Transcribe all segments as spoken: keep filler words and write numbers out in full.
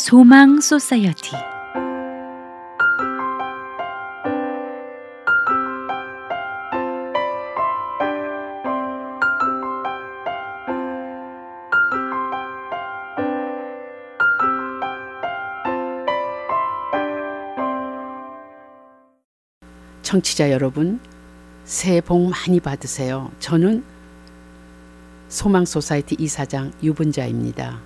소망 소사이어티. 청취자 여러분, 새해 복 많이 받으세요. 저는 소망 소사이티 이사장 유분자입니다.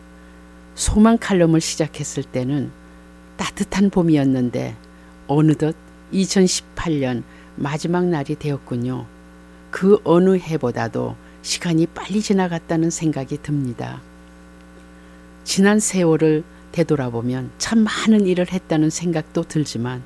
소망 칼럼을 시작했을 때는 따뜻한 봄이었는데 어느덧 이천십팔 년 마지막 날이 되었군요. 그 어느 해보다도 시간이 빨리 지나갔다는 생각이 듭니다. 지난 세월을 되돌아보면 참 많은 일을 했다는 생각도 들지만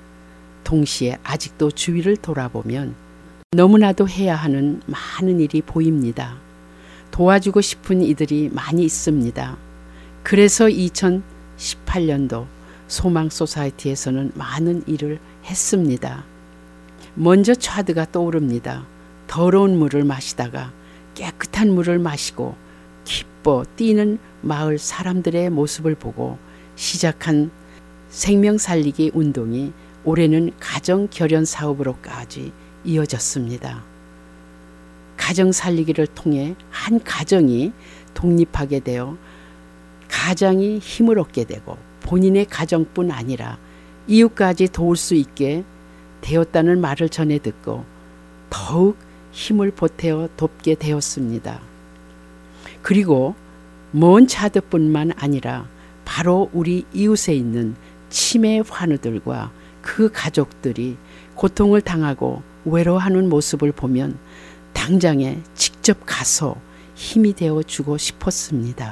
동시에 아직도 주위를 돌아보면 너무나도 해야 하는 많은 일이 보입니다. 도와주고 싶은 이들이 많이 있습니다. 그래서 이천십팔 년도 소망 소사이티에서는 많은 일을 했습니다. 먼저 차드가 떠오릅니다. 더러운 물을 마시다가 깨끗한 물을 마시고 기뻐 뛰는 마을 사람들의 모습을 보고 시작한 생명 살리기 운동이 올해는 가정 결연 사업으로까지 이어졌습니다. 가정 살리기를 통해 한 가정이 독립하게 되어 가장이 힘을 얻게 되고 본인의 가정뿐 아니라 이웃까지 도울 수 있게 되었다는 말을 전해 듣고 더욱 힘을 보태어 돕게 되었습니다. 그리고 먼 차드뿐만 아니라 바로 우리 이웃에 있는 치매 환우들과 그 가족들이 고통을 당하고 외로워하는 모습을 보면 당장에 직접 가서 힘이 되어주고 싶었습니다.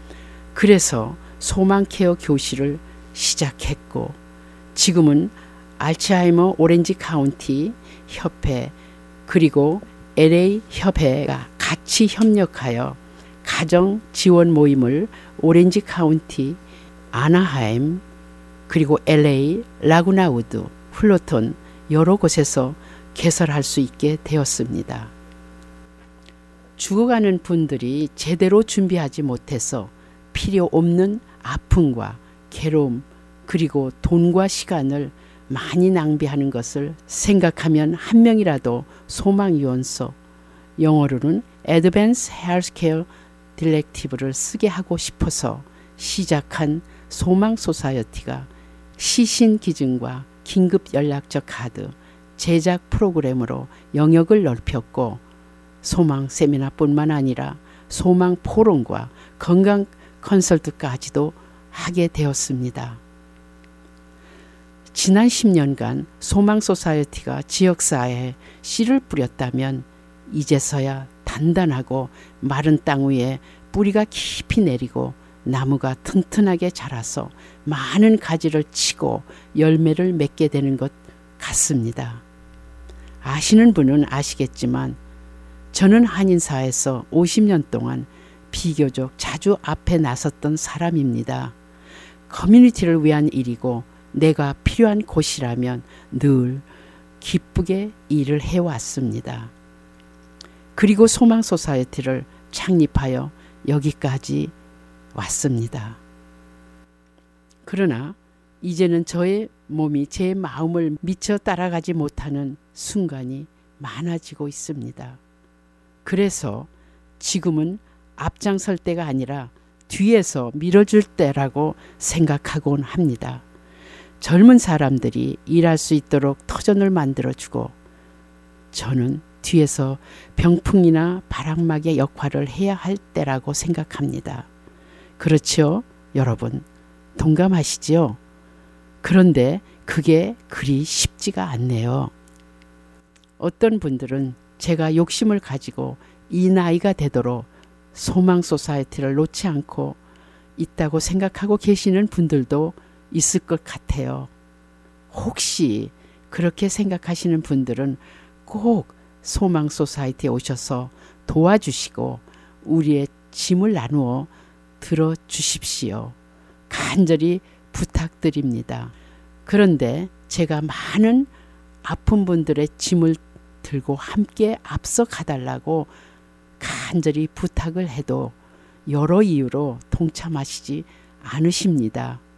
그래서 소망케어 교실을 시작했고 지금은 알츠하이머 오렌지 카운티 협회 그리고 엘에이 협회가 같이 협력하여 가정 지원 모임을 오렌지 카운티, 아나하임, 그리고 엘에이, 라구나우드, 플로톤 여러 곳에서 개설할 수 있게 되었습니다. 죽어가는 분들이 제대로 준비하지 못해서 필요 없는 아픔과 괴로움 그리고 돈과 시간을 많이 낭비하는 것을 생각하면 한 명이라도 소망유언서, 영어로는 Advanced Healthcare Directive를 쓰게 하고 싶어서 시작한 소망 소사이어티가 시신 기증과 긴급 연락처 카드 제작 프로그램으로 영역을 넓혔고 소망 세미나뿐만 아니라 소망 포럼과 건강 컨설트까지도 하게 되었습니다. 지난 십 년간 소망 소사이어티가 지역사회에 씨를 뿌렸다면 이제서야 단단하고 마른 땅 위에 뿌리가 깊이 내리고 나무가 튼튼하게 자라서 많은 가지를 치고 열매를 맺게 되는 것 같습니다. 아시는 분은 아시겠지만 저는 한인사에서 오십 년 동안 비교적 자주 앞에 나섰던 사람입니다. 커뮤니티를 위한 일이고 내가 필요한 곳이라면 늘 기쁘게 일을 해왔습니다. 그리고 소망 소사이어티를 창립하여 여기까지 왔습니다. 그러나 이제는 저의 몸이 제 마음을 미처 따라가지 못하는 순간이 많아지고 있습니다. 그래서 지금은 앞장설 때가 아니라 뒤에서 밀어줄 때라고 생각하곤 합니다. 젊은 사람들이 일할 수 있도록 터전을 만들어주고 저는 뒤에서 병풍이나 바람막이의 역할을 해야 할 때라고 생각합니다. 그렇죠? 여러분 동감하시죠? 그런데 그게 그리 쉽지가 않네요. 어떤 분들은 제가 욕심을 가지고 이 나이가 되도록 소망 소사이어티를 놓지 않고 있다고 생각하고 계시는 분들도 있을 것 같아요. 혹시 그렇게 생각하시는 분들은 꼭 소망 소사이티에 오셔서 도와주시고 우리의 짐을 나누어 들어주십시오. 간절히 부탁드립니다. 그런데 제가 많은 아픈 분들의 짐을 들고 함께 앞서 가달라고 간절히 부탁을 해도 여러 이유로 동참하시지 않으십니다.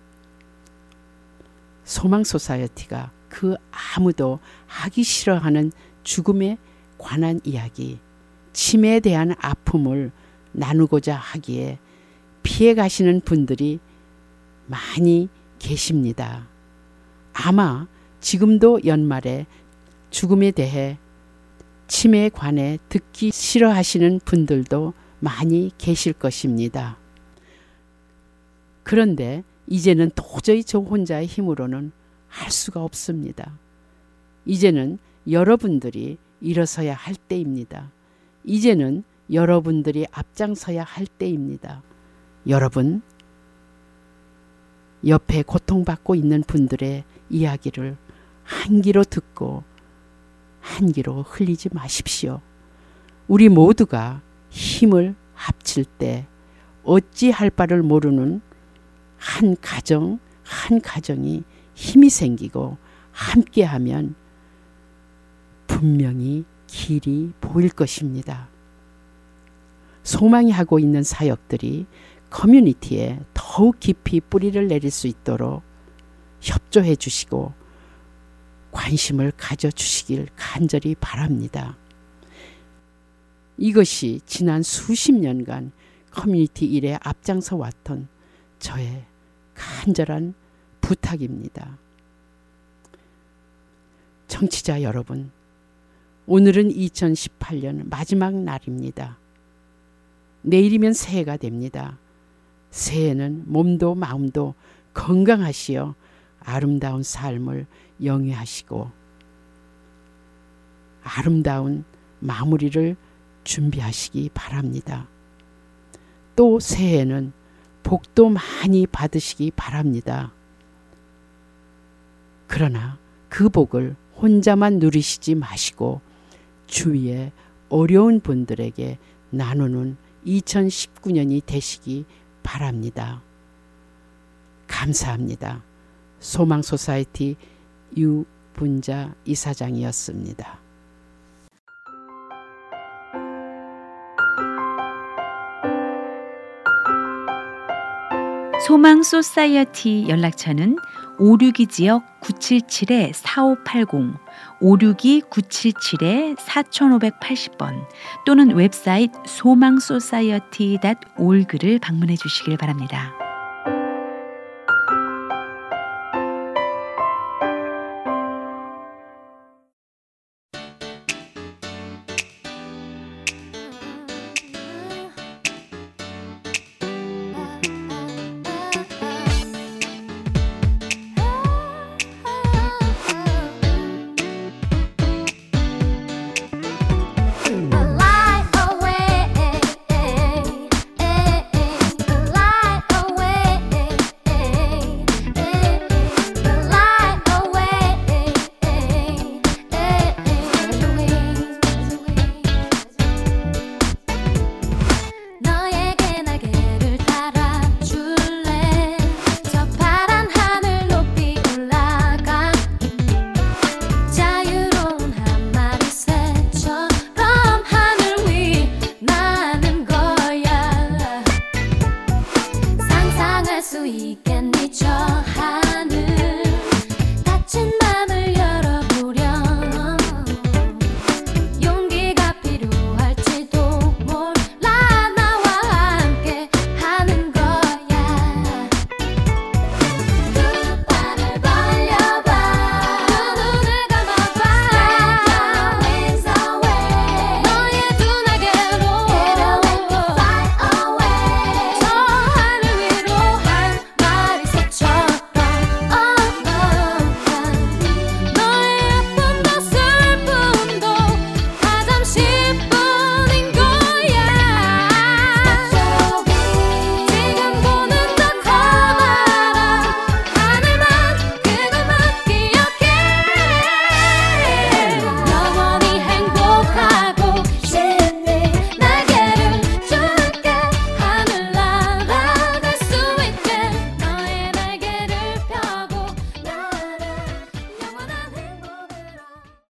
소망 소사이어티가 그 아무도 하기 싫어하는 죽음에 관한 이야기, 치매에 대한 아픔을 나누고자 하기에 피해 가시는 분들이 많이 계십니다. 아마 지금도 연말에 죽음에 대해 치매에 관해 듣기 싫어하시는 분들도 많이 계실 것입니다. 그런데 이제는 도저히 저 혼자의 힘으로는 할 수가 없습니다. 이제는 여러분들이 일어서야 할 때입니다. 이제는 여러분들이 앞장서야 할 때입니다. 여러분, 옆에 고통받고 있는 분들의 이야기를 한 귀로 듣고 한 귀로 흘리지 마십시오. 우리 모두가 힘을 합칠 때 어찌할 바를 모르는 한 가정, 한 가정이 힘이 생기고 함께하면 분명히 길이 보일 것입니다. 소망이 하고 있는 사역들이 커뮤니티에 더욱 깊이 뿌리를 내릴 수 있도록 협조해 주시고 관심을 가져주시길 간절히 바랍니다. 이것이 지난 수십 년간 커뮤니티 일에 앞장서 왔던 저의 간절한 부탁입니다. 청취자 여러분, 오늘은 이천십팔 년 마지막 날입니다. 내일이면 새해가 됩니다. 새해는 몸도 마음도 건강하시어 아름다운 삶을 영위하시고 아름다운 마무리를 준비하시기 바랍니다. 또 새해에는 복도 많이 받으시기 바랍니다. 그러나 그 복을 혼자만 누리시지 마시고 주위에 어려운 분들에게 나누는 이천십구 년이 되시기 바랍니다. 감사합니다. 소망 소사이어티 유분자 이사장이었습니다. 소망 소사이어티 연락처는 오육이 지역 구칠칠 사오팔공, 오육이 구칠칠 사오팔공 번 또는 웹사이트 소망소사이어티 닷 오르그를 방문해 주시길 바랍니다.